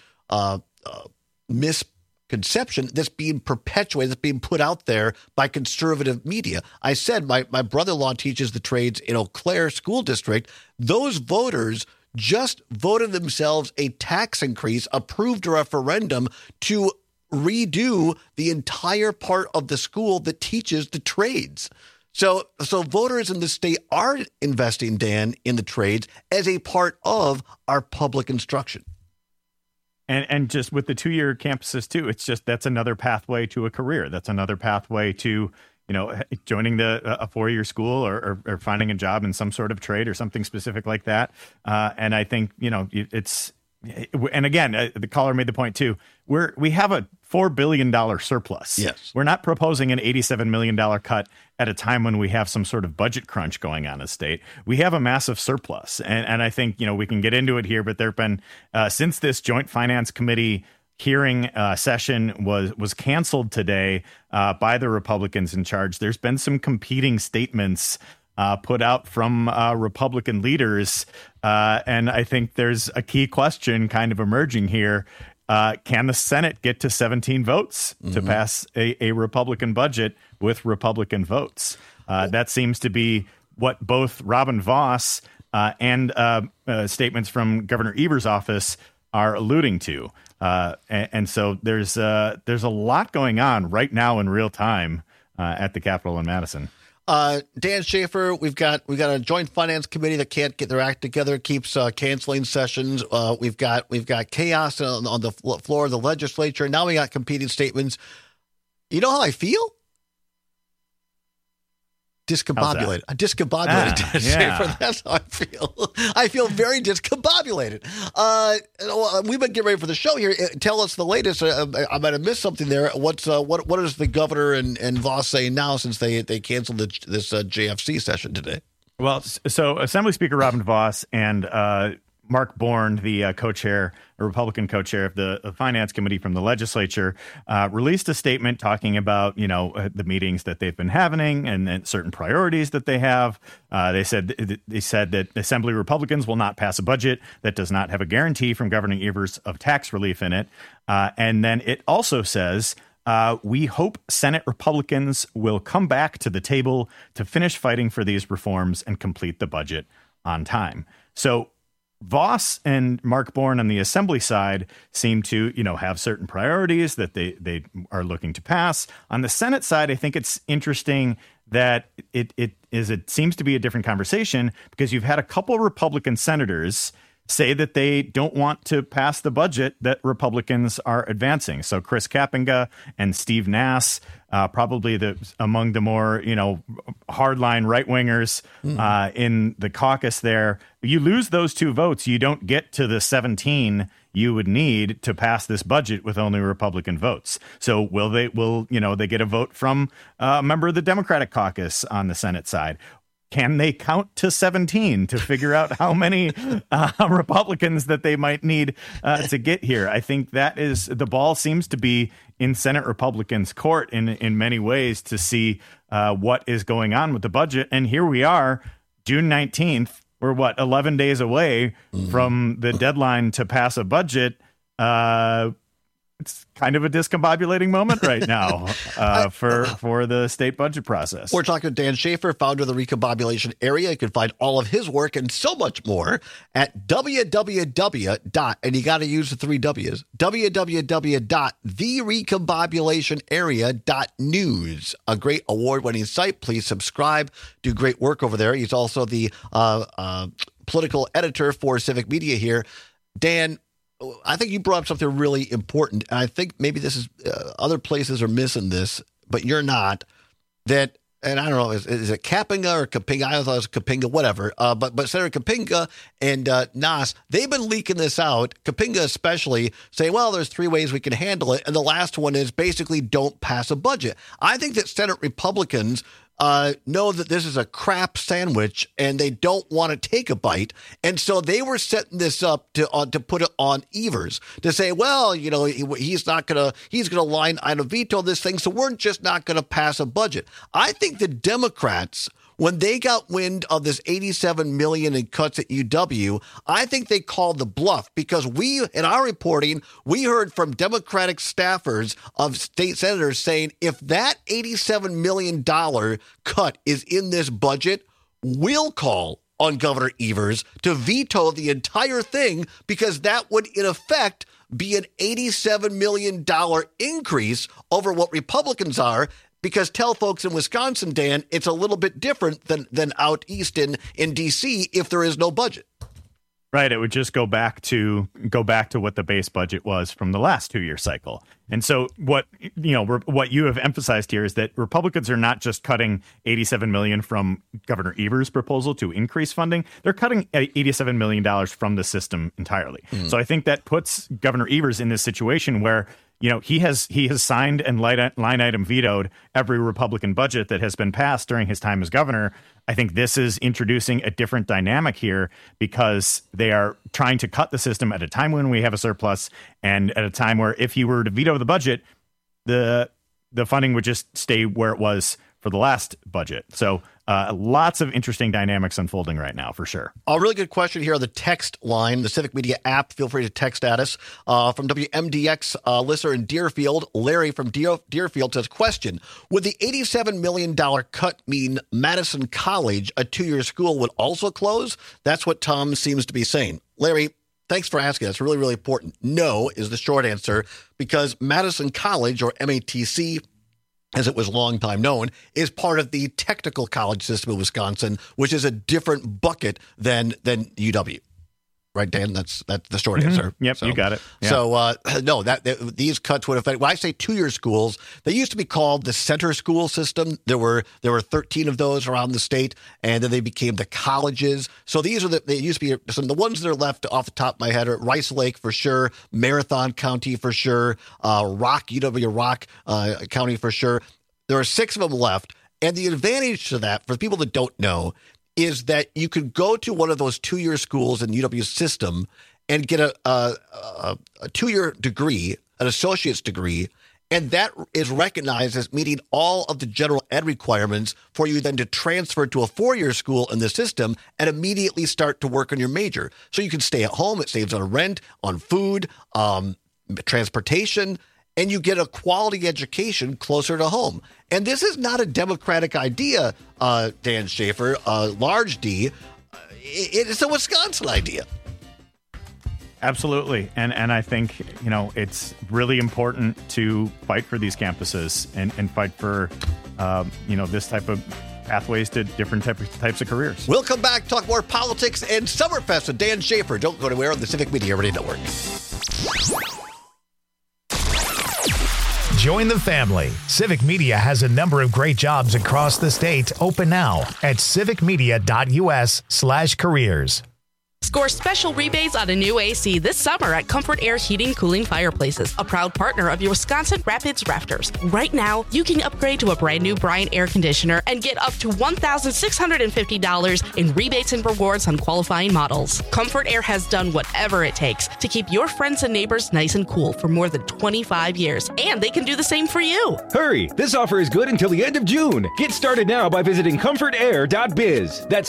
misconception that's being perpetuated, that's being put out there by conservative media. I said my brother-in-law teaches the trades in Eau Claire School District. Those voters just voted themselves a tax increase, approved a referendum to redo the entire part of the school that teaches the trades. So voters in the state are investing, Dan, in the trades as a part of our public instruction. And just with the 2-year campuses too, it's just that's another pathway to a career. That's another pathway to, joining a 4-year school or finding a job in some sort of trade or something specific like that. And I think, it's. And again, the caller made the point too. We have a $4 billion surplus. Yes. We're not proposing an $87 million cut at a time when we have some sort of budget crunch going on in the state. We have a massive surplus. And I think, we can get into it here, but there have been, since this Joint Finance Committee hearing session was canceled today by the Republicans in charge, there's been some competing statements put out from Republican leaders. And I think there's a key question kind of emerging here. Can the Senate get to 17 votes to pass a Republican budget with Republican votes? That seems to be what both Robin Vos and statements from Governor Evers' office are alluding to. And so there's a lot going on right now in real time at the Capitol in Madison. Dan Schaefer, we've got a Joint Finance Committee that can't get their act together, keeps canceling sessions. We've got chaos on the floor of the legislature. Now we got competing statements. You know how I feel? Discombobulated. Discombobulated. Schaefer, that's how I feel. I feel very discombobulated. We've been getting ready for the show here. Tell us the latest. I might have missed something there. What is the governor and Vos saying now since they canceled this JFC session today? Well, so Assembly Speaker Robin Vos and Mark Bourne, the Republican co-chair of the Finance Committee from the legislature, released a statement talking about, the meetings that they've been having and certain priorities that they have. They said that Assembly Republicans will not pass a budget that does not have a guarantee from Governor Evers of tax relief in it. And then it also says, we hope Senate Republicans will come back to the table to finish fighting for these reforms and complete the budget on time. So Vos and Mark Bourne on the Assembly side seem to, have certain priorities that they are looking to pass. On the Senate side, I think it's interesting that it seems to be a different conversation because you've had a couple Republican senators say that they don't want to pass the budget that Republicans are advancing. So Chris Kapenga and Steve Nass, probably among the more, hardline right wingers in the caucus there. You lose those 2 votes, you don't get to the 17 you would need to pass this budget with only Republican votes. So will they get a vote from a member of the Democratic caucus on the Senate side? Can they count to 17 to figure out how many Republicans that they might need to get here? I think the ball seems to be in Senate Republicans' court in many ways to see what is going on with the budget. And here we are, June 19th. We're 11 days away from the deadline to pass a budget. it's kind of a discombobulating moment right now for the state budget process. We're talking to Dan Schaefer, founder of the Recombobulation Area. You can find all of his work and so much more at www. And you got to use the 3 W's, www.therecombobulationarea.news. A great award-winning site. Please subscribe. Do great work over there. He's also the political editor for Civic Media here. Dan, I think you brought up something really important, and I think maybe this is other places are missing this, but you're not. That, and I don't know, is it Kapinga or Kapinga? I thought it was Kapinga, whatever. But Senator Kapinga and Nas, they've been leaking this out. Kapinga especially saying, well, there's 3 ways we can handle it, and the last one is basically don't pass a budget. I think that Senate Republicans know that this is a crap sandwich and they don't want to take a bite. And so they were setting this up to put it on Evers to say, well, you know, he's going to line item veto this thing. So we're just not going to pass a budget. I think the Democrats, when they got wind of this $87 million in cuts at UW, I think they called the bluff because in our reporting, we heard from Democratic staffers of state senators saying if that $87 million cut is in this budget, we'll call on Governor Evers to veto the entire thing because that would, in effect, be an $87 million increase over what Republicans are. Because tell folks in Wisconsin, Dan, it's a little bit different than out east in D.C. if there is no budget. Right. It would just go back to what the base budget was from the last 2-year cycle. And so what you have emphasized here is that Republicans are not just cutting $87 million from Governor Evers' proposal to increase funding. They're cutting $87 million from the system entirely. Mm. So I think that puts Governor Evers in this situation where he has signed and line item vetoed every Republican budget that has been passed during his time as governor. I think this is introducing a different dynamic here because they are trying to cut the system at a time when we have a surplus and at a time where if he were to veto the budget, the funding would just stay where it was for the last budget. So lots of interesting dynamics unfolding right now, for sure. A really good question here on the text line, the Civic Media app. Feel free to text at us. From WMDX listener in Deerfield, Larry from Deerfield says, question, would the $87 million cut mean Madison College, a 2-year school, would also close? That's what Tom seems to be saying. Larry, thanks for asking. That's really, really important. No is the short answer because Madison College, or MATC, as it was long time known, is part of the technical college system in Wisconsin, which is a different bucket than UW. Right, Dan? That's the short answer. Yep, so, you got it. Yeah. So, no, these cuts would affect. When I say 2-year schools, they used to be called the center school system. There were 13 of those around the state, and then they became the colleges. So these are they used to be some of the ones that are left off the top of my head are Rice Lake for sure, Marathon County for sure, UW Rock County for sure. There are 6 of them left, and the advantage to that for people that don't know is that you could go to one of those 2-year schools in UW's system and get a 2-year degree, an associate's degree, and that is recognized as meeting all of the general ed requirements for you then to transfer to a 4-year school in the system and immediately start to work on your major. So you can stay at home. It saves on rent, on food, transportation, and you get a quality education closer to home. And this is not a Democratic idea, Dan Schaefer, large D. It's a Wisconsin idea. Absolutely. And I think, it's really important to fight for these campuses and fight for, this type of pathways to different types of careers. We'll come back, talk more politics and Summerfest with Dan Schaefer. Don't go anywhere on the Civic Media Radio Network. Join the family. Civic Media has a number of great jobs across the state open now at civicmedia.us/careers. Score special rebates on a new AC this summer at Comfort Air Heating Cooling Fireplaces, a proud partner of your Wisconsin Rapids Rafters. Right now, you can upgrade to a brand new Bryant air conditioner and get up to $1,650 in rebates and rewards on qualifying models. Comfort Air has done whatever it takes to keep your friends and neighbors nice and cool for more than 25 years, and they can do the same for you. Hurry! This offer is good until the end of June. Get started now by visiting comfortair.biz. That's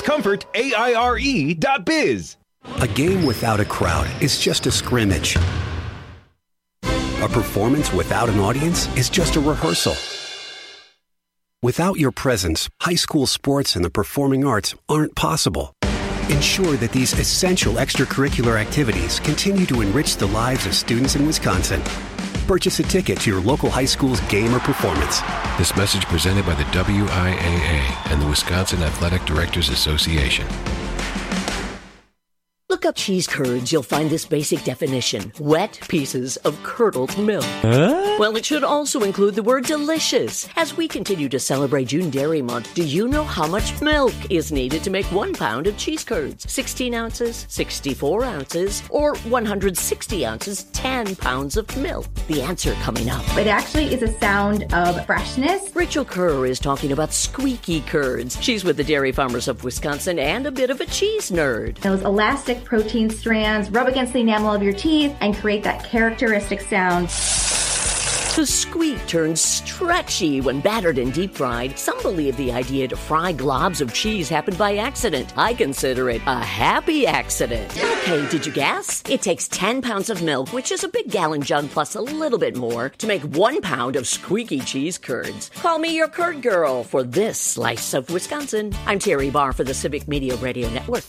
comfortaire.biz. A game without a crowd is just a scrimmage. A performance without an audience is just a rehearsal. Without your presence, high school sports and the performing arts aren't possible. Ensure that these essential extracurricular activities continue to enrich the lives of students in Wisconsin. Purchase a ticket to your local high school's game or performance. This message presented by the WIAA and the Wisconsin Athletic Directors Association. Look up cheese curds. You'll find this basic definition. Wet pieces of curdled milk. Well, it should also include the word delicious. As we continue to celebrate June Dairy Month, do you know how much milk is needed to make 1 pound of cheese curds? 16 ounces, 64 ounces, or 160 ounces, 10 pounds of milk? The answer coming up. It actually is a sound of freshness. Rachel Kerr is talking about squeaky curds. She's with the Dairy Farmers of Wisconsin and a bit of a cheese nerd. Those elastic protein strands rub against the enamel of your teeth and create that characteristic sound. The squeak turns stretchy when battered and deep fried. Some believe the idea to fry globs of cheese happened by accident. I consider it a happy accident. Okay, did you guess? It takes 10 pounds of milk, which is a big gallon jug plus a little bit more, to make 1 pound of squeaky cheese curds. Call me your curd girl for this slice of Wisconsin. I'm Terry Barr for the Civic Media Radio Network.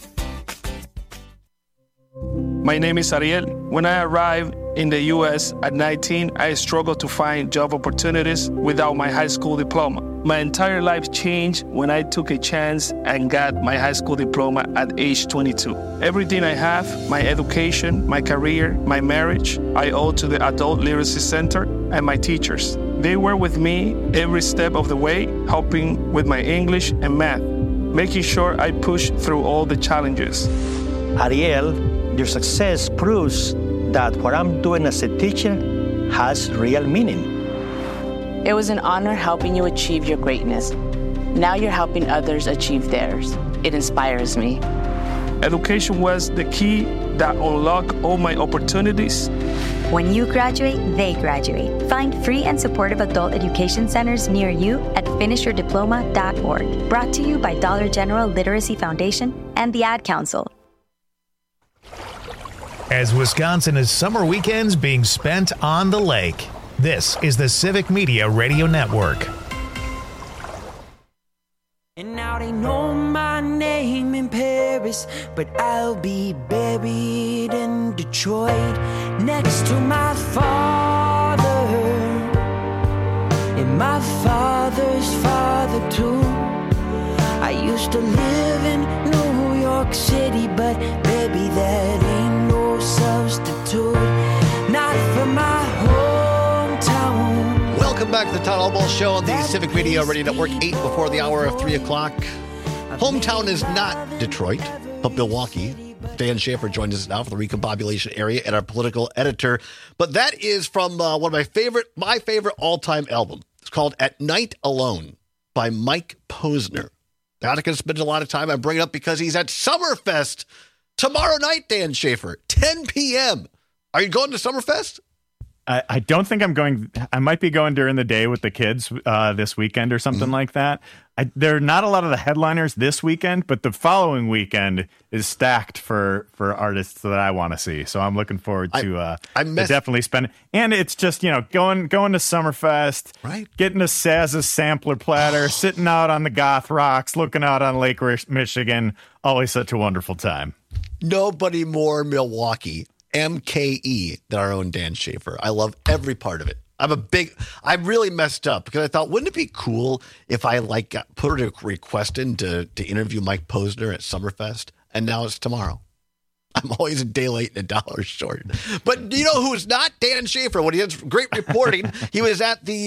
My name is Ariel. When I arrived in the U.S. at 19, I struggled to find job opportunities without my high school diploma. My entire life changed when I took a chance and got my high school diploma at age 22. Everything I have, my education, my career, my marriage, I owe to the Adult Literacy Center and my teachers. They were with me every step of the way, helping with my English and math, making sure I pushed through all the challenges. Ariel, your success proves that what I'm doing as a teacher has real meaning. It was an honor helping you achieve your greatness. Now you're helping others achieve theirs. It inspires me. Education was the key that unlocked all my opportunities. When you graduate, they graduate. Find free and supportive adult education centers near you at finishyourdiploma.org. Brought to you by Dollar General Literacy Foundation and the Ad Council. As Wisconsin is summer weekends being spent on the lake, this is the Civic Media Radio Network. And now they know my name in Paris, but I'll be buried in Detroit next to my father and my father's father too. I used to live in New York City, but baby, that ain't no substitute, not for my hometown. Welcome back to the Todd Albaugh Show on the Civic Media Radio Network, 8 before the hour of 3 o'clock. Hometown is not Detroit, but Milwaukee. Dan Schaefer joins us now for the Recombobulation area and our political editor. But that is from one of my favorite all-time album. It's called At Night Alone by Mike Posner. Not going to spend a lot of time. I bring it up because he's at Summerfest tomorrow night, Dan Schaefer, 10 p.m. Are you going to Summerfest? I don't think I'm going. I might be going during the day with the kids this weekend or something like that. There are not a lot of the headliners this weekend, but the following weekend is stacked for artists that I want to see. So I'm looking forward to definitely spending. And it's just, going to Summerfest, right? Getting a Saz's sampler platter, sitting out on the Goth Rocks, looking out on Lake Michigan. Always such a wonderful time. Nobody more Milwaukee. MKE than our own Dan Schaefer. I love every part of it. I really messed up because I thought, wouldn't it be cool if I put a request in to interview Mike Posner at Summerfest? And now it's tomorrow. I'm always a day late and $1 short. But you know who's not? Dan Schaefer. When he has great reporting, he was at the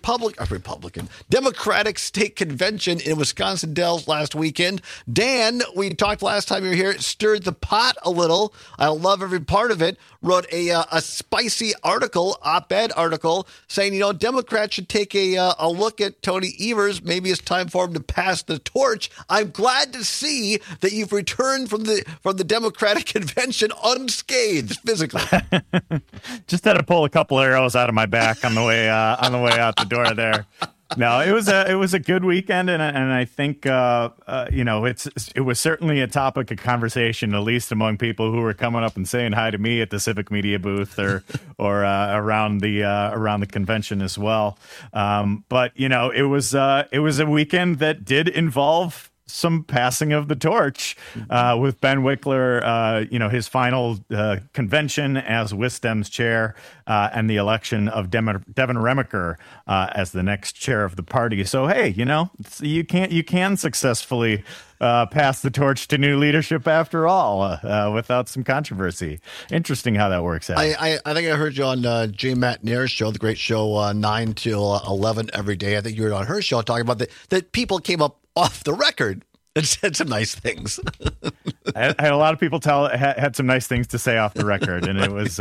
Democratic State Convention in Wisconsin Dells last weekend. Dan, we talked last time you were here, stirred the pot a little. I love every part of it. Wrote a spicy op-ed article, saying, Democrats should take a look at Tony Evers. Maybe it's time for him to pass the torch. I'm glad to see that you've returned from the Democratic Convention unscathed physically. Just had to pull a couple arrows out of my back on the way out the door there. No, it was a good weekend, and I think it was certainly a topic of conversation, at least among people who were coming up and saying hi to me at the Civic Media booth or around the convention as well. But it was a weekend that did involve some passing of the torch with Ben Wickler, his final convention as WisDem's chair and the election of Devin Remiker as the next chair of the party. So, hey, you can successfully pass the torch to new leadership after all without some controversy. Interesting how that works out. I think I heard you on Jay Matt Nair's show, the great show, 9 till 11 every day. I think you were on her show talking about that people came up off the record and said some nice things. I had a lot of people had some nice things to say off the record, and it was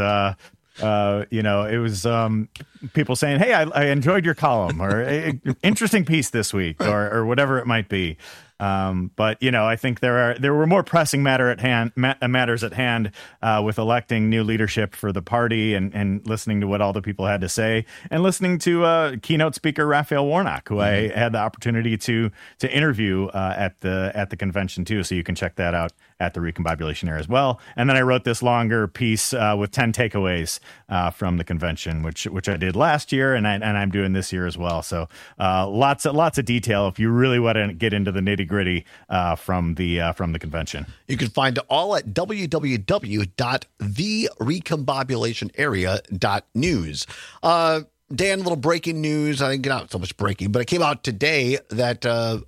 people saying, "Hey, I enjoyed your column," or "Interesting piece this week," or whatever it might be. But I think there were more pressing matters at hand with electing new leadership for the party and listening to what all the people had to say, and listening to keynote speaker Raphael Warnock, who I had the opportunity to interview at the convention too. So you can check that out at the Recombobulation Era as well. And then I wrote this longer piece with 10 takeaways from the convention, which I did last year, and I'm doing this year as well. So lots of detail if you really want to get into the nitty gritty from the convention. You can find it all at www.therecombobulationarea.news. Dan, little breaking news. I didn't get out so much breaking, but it came out today that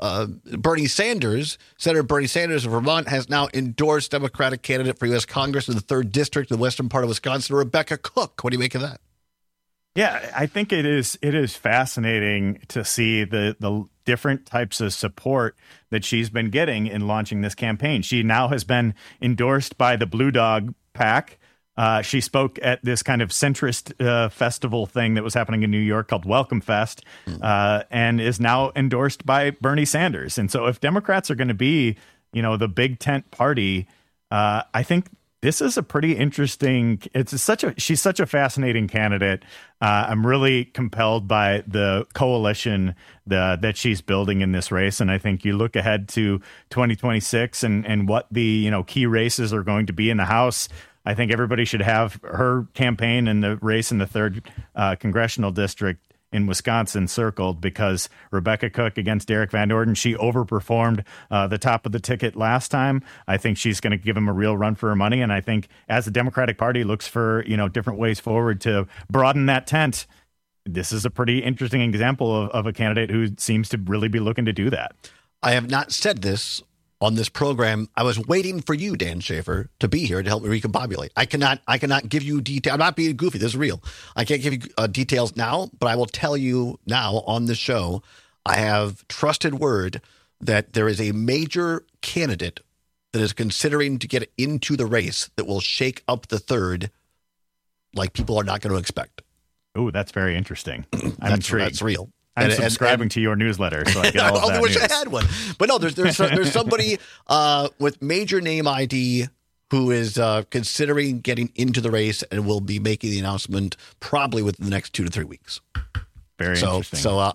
Senator Bernie Sanders of Vermont has now endorsed Democratic candidate for U.S. Congress in the 3rd District, the western part of Wisconsin, Rebecca Cook. What do you make of that? Yeah, I think it is fascinating to see the different types of support that she's been getting in launching this campaign. She now has been endorsed by the Blue Dog PAC. She spoke at this kind of centrist festival thing that was happening in New York called Welcome Fest, and is now endorsed by Bernie Sanders. And so if Democrats are going to be, the big tent party, I think this is a pretty interesting. She's such a fascinating candidate. I'm really compelled by the coalition that she's building in this race, and I think you look ahead to 2026 and what the key races are going to be in the House. I think everybody should have her campaign and the race in the 3rd congressional district in Wisconsin circled, because Rebecca Cook against Derek Van Orden, she overperformed the top of the ticket last time. I think she's going to give him a real run for her money. And I think as the Democratic Party looks for, different ways forward to broaden that tent, this is a pretty interesting example of a candidate who seems to really be looking to do that. I have not said this on this program. I was waiting for you, Dan Schaefer, to be here to help me recombobulate. I cannot give you detail. I'm not being goofy. This is real. I can't give you details now, but I will tell you now on the show. I have trusted word that there is a major candidate that is considering to get into the race that will shake up the 3rd like people are not going to expect. Oh, that's very interesting. I'm intrigued. That's real. I'm subscribing to your newsletter, so I get all of that. I wish I had one, but no. There's somebody with major name ID who is considering getting into the race and will be making the announcement probably within the next 2 to 3 weeks. Very interesting. So,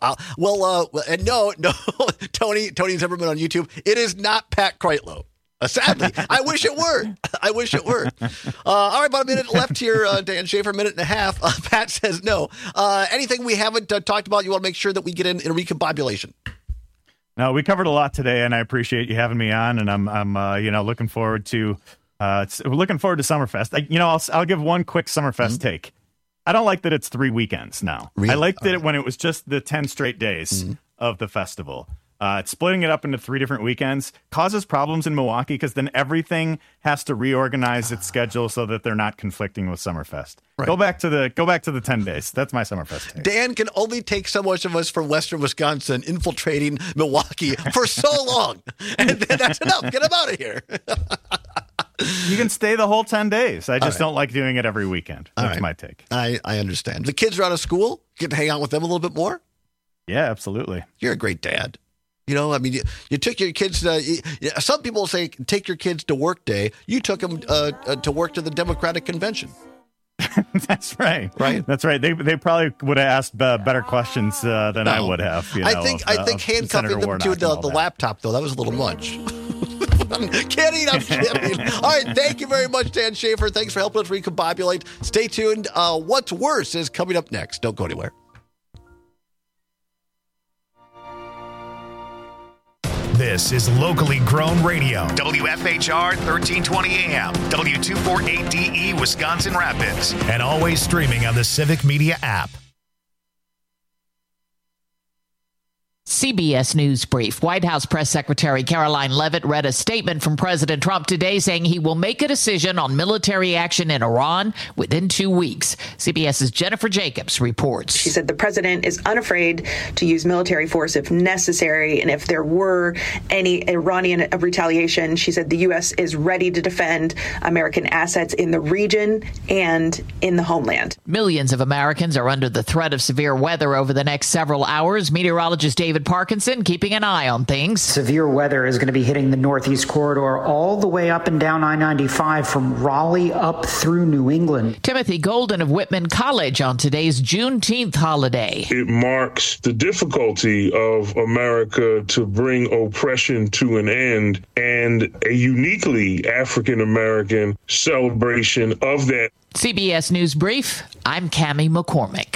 and no, Tony Zimmerman on YouTube. It is not Pat Kreitlow. Sadly, I wish it were. All right, about a minute left here, Dan Schaefer, a minute and a half. Pat says no. Anything we haven't talked about, you want to make sure that we get in a recombobulation? No, we covered a lot today, and I appreciate you having me on. And I'm looking forward to Summerfest. I'll give one quick Summerfest take. I don't like that it's 3 weekends now. Really? I liked it when it was just the 10 straight days of the festival. Splitting it up into 3 different weekends causes problems in Milwaukee, because then everything has to reorganize its schedule so that they're not conflicting with Summerfest. Right. Go back to the 10 days. That's my Summerfest take. Dan can only take so much of us from Western Wisconsin infiltrating Milwaukee for so long, and then that's enough. Get him out of here. You can stay the whole 10 days. I just don't like doing it every weekend. That's my take. I understand. The kids are out of school. You get to hang out with them a little bit more. Yeah, absolutely. You're a great dad. You took your kids. Some people say take your kids to work day. You took them to work to the Democratic convention. That's right. Right. That's right. They probably would have asked better questions than I would have. I think handcuffing them to the laptop, though, that was a little much. I'm kidding. All right. Thank you very much, Dan Schaefer. Thanks for helping us recombobulate. Stay tuned. What's Worse is coming up next. Don't go anywhere. This is locally grown radio. WFHR 1320 AM, W248DE Wisconsin Rapids, and always streaming on the Civic Media app. CBS News Brief. White House Press Secretary Caroline Leavitt read a statement from President Trump today saying he will make a decision on military action in Iran within 2 weeks. CBS's Jennifer Jacobs reports. She said the president is unafraid to use military force if necessary, and if there were any Iranian retaliation, she said the U.S. is ready to defend American assets in the region and in the homeland. Millions of Americans are under the threat of severe weather over the next several hours. Meteorologist David Parkinson keeping an eye on things. Severe weather is going to be hitting the Northeast corridor all the way up and down I-95 from Raleigh up through New England. Timothy Golden of Whitman College on today's Juneteenth holiday. It marks the difficulty of America to bring oppression to an end and a uniquely African-American celebration of that. CBS News Brief, I'm Cammie McCormick.